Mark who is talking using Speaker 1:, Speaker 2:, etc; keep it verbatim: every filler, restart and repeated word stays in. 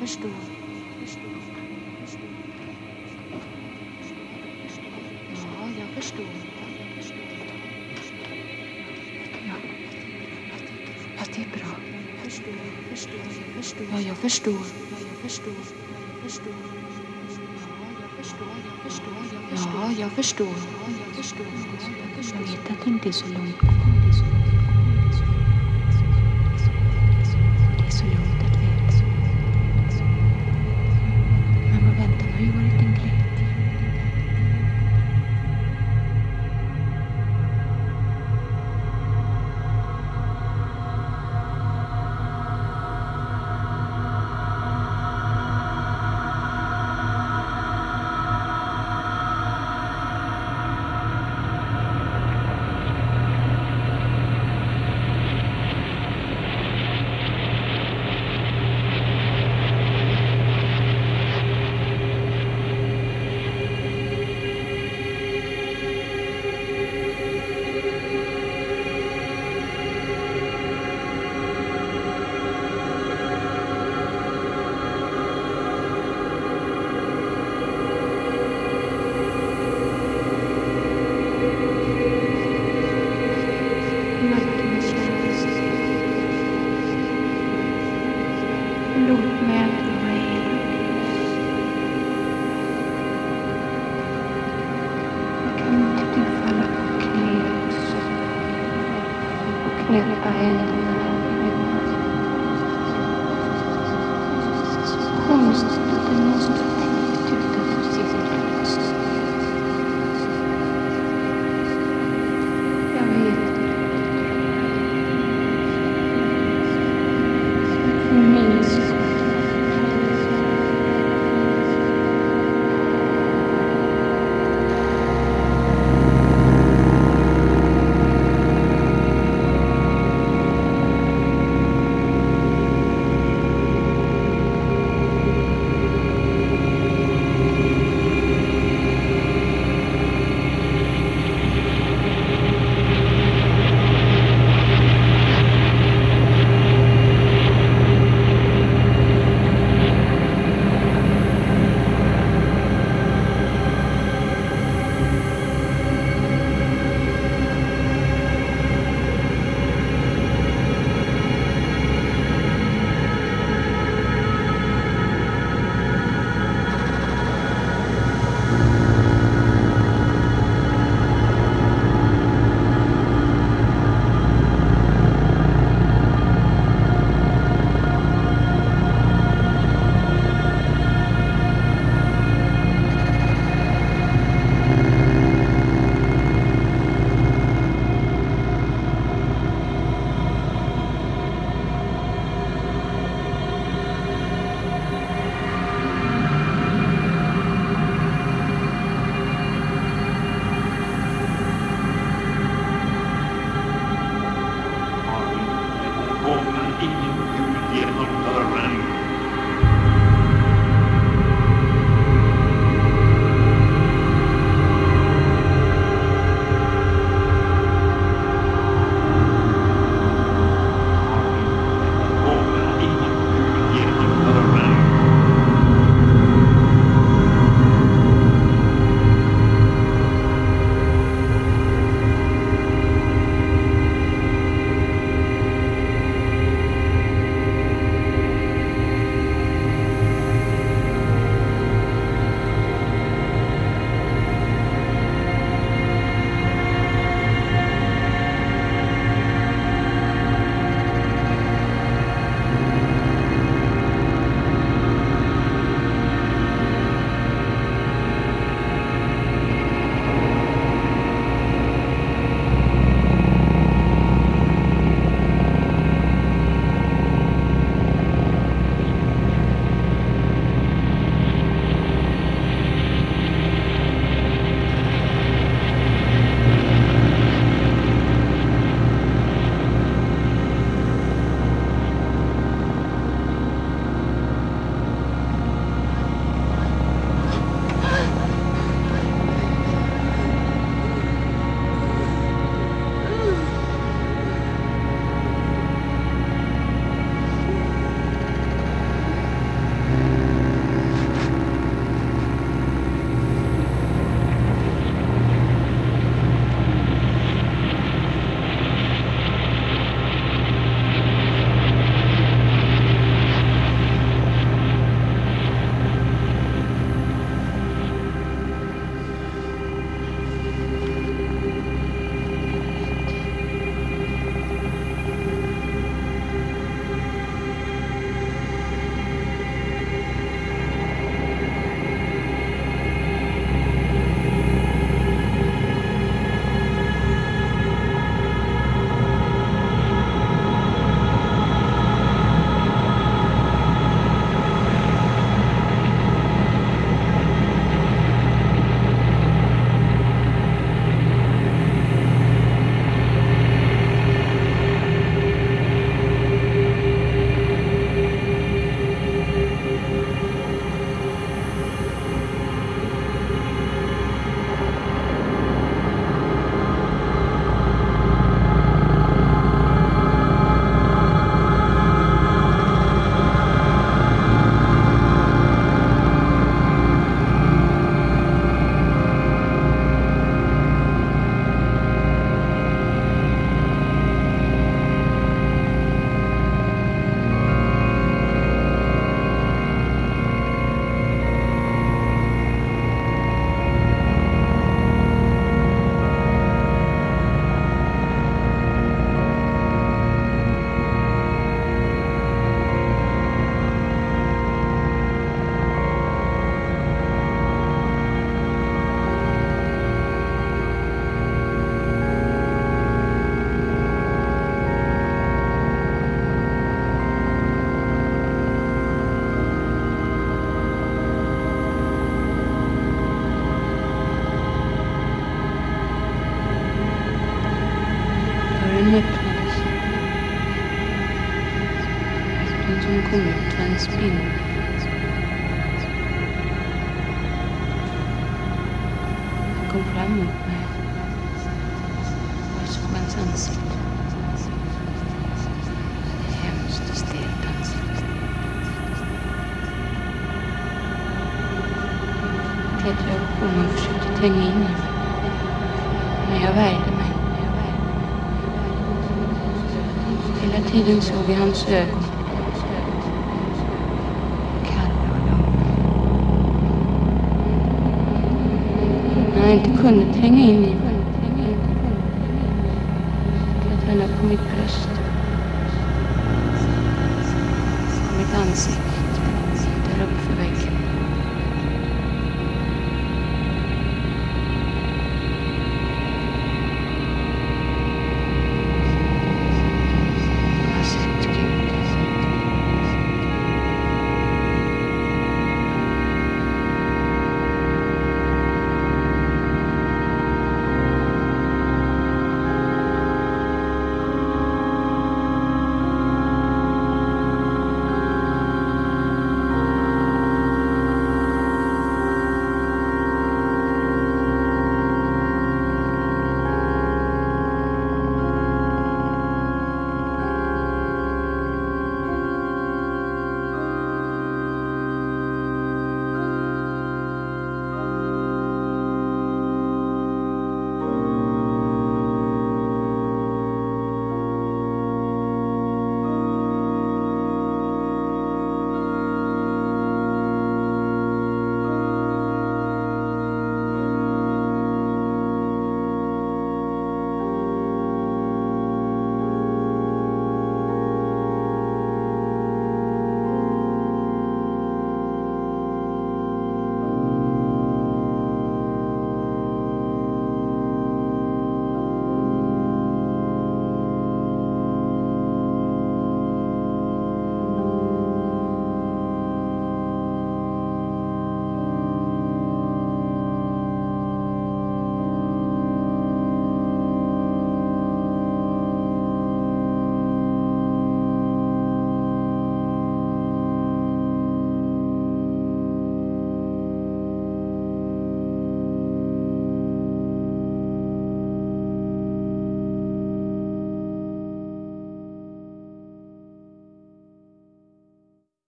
Speaker 1: förstår. Ja, jag förstår. Ja, ja det är bra. Jag förstår, förstår, jag förstår. Ja, jag förstår. Ja, jag förstår. Jag förstår. Ja, jag förstår. Ja, jag förstår. Jag vet att det inte är så långt. Det är så långt att veta. Men vad väntar har ju varit en glädje. Låt mig att vara hel. Kan inte du falla på knä och knäppa händerna? Konstigt att det måste tänkt utanför sin röst. Jag vet inte. Minns. någonting som kom ut för en spindel. Han kom fram mot mig. Jag såg hans ansikte. Hemskt och stelt ansikte. Jag klättrade upp på mig och försökte tränga in i mig. Men jag värjde mig. Hela tiden såg jag hans ögon. Kalla och långa. När jag inte kunde tränga in i mig klättrade han upp på mitt bröst. På mitt ansikte.